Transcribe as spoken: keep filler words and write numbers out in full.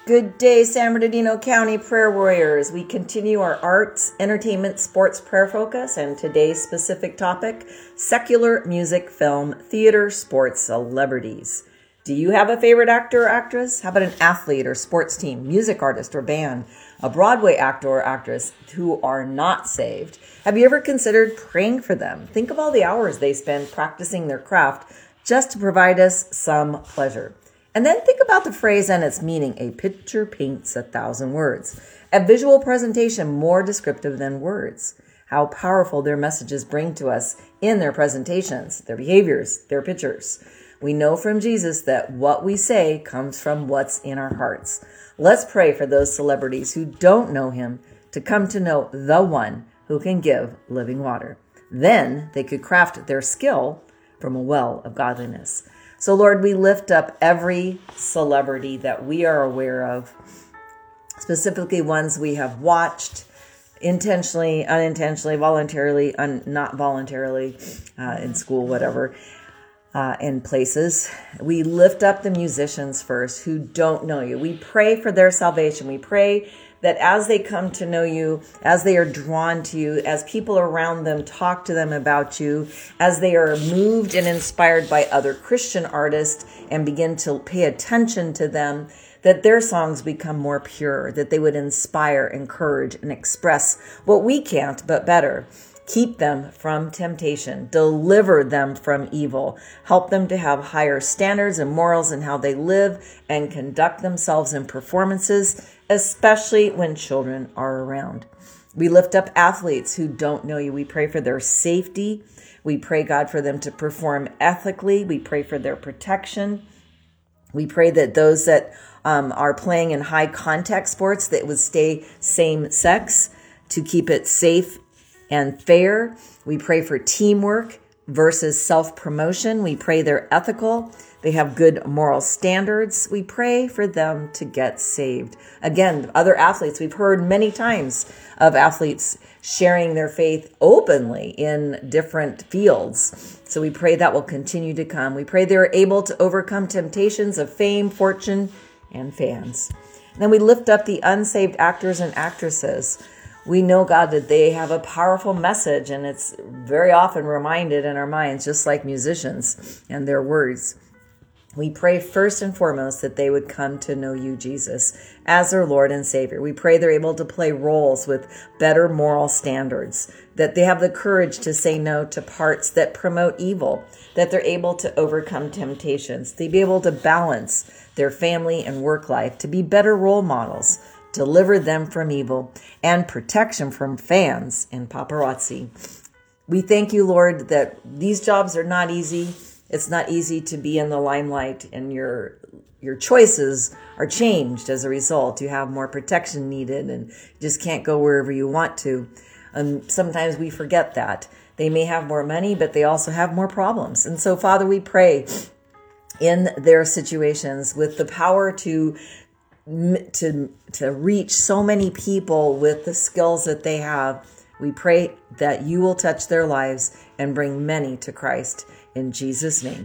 Good day, San Bernardino County Prayer Warriors. We continue our arts, entertainment, sports prayer focus, and today's specific topic, secular music, film, theater, sports, celebrities. Do you have a favorite actor or actress? How about an athlete or sports team, music artist or band, a Broadway actor or actress who are not saved? Have you ever considered praying for them? Think of all the hours they spend practicing their craft just to provide us some pleasure. And then think about the phrase and its meaning. A picture paints a thousand words. A visual presentation more descriptive than words. How powerful their messages bring to us in their presentations, their behaviors, their pictures. We know from Jesus that what we say comes from what's in our hearts. Let's pray for those celebrities who don't know him to come to know the one who can give living water. Then they could craft their skill from a well of godliness. So, Lord, we lift up every celebrity that we are aware of, specifically ones we have watched intentionally, unintentionally, voluntarily, un- not voluntarily, uh, in school, whatever, uh, in places. We lift up the musicians first who don't know you. We pray for their salvation. We pray that as they come to know you, as they are drawn to you, as people around them talk to them about you, as they are moved and inspired by other Christian artists and begin to pay attention to them, that their songs become more pure, that they would inspire, encourage, and express what we can't, but better. Keep them from temptation. Deliver them from evil. Help them to have higher standards and morals in how they live and conduct themselves in performances, especially when children are around. We lift up athletes who don't know you. We pray for their safety. We pray, God, for them to perform ethically. We pray for their protection. We pray that those that um, are playing in high contact sports, that would stay same sex to keep it safe and fair. We pray for teamwork versus self-promotion. We pray they're ethical. They have good moral standards. We pray for them to get saved. Again, other athletes, we've heard many times of athletes sharing their faith openly in different fields. So we pray that will continue to come. We pray they're able to overcome temptations of fame, fortune, and fans. And then we lift up the unsaved actors and actresses. We know, God, that they have a powerful message, and it's very often reminded in our minds, just like musicians and their words. We pray first and foremost that they would come to know you, Jesus, as their Lord and Savior. We pray they're able to play roles with better moral standards, that they have the courage to say no to parts that promote evil, that they're able to overcome temptations, to be able to balance their family and work life, to be better role models, deliver them from evil, and protection from fans and paparazzi. We thank you, Lord, that these jobs are not easy. It's not easy to be in the limelight, and your your choices are changed as a result. You have more protection needed, and you just can't go wherever you want to. And sometimes we forget that. They may have more money, but they also have more problems. And so, Father, we pray in their situations with the power to to to reach so many people with the skills that they have. We pray that you will touch their lives and bring many to Christ in Jesus' name.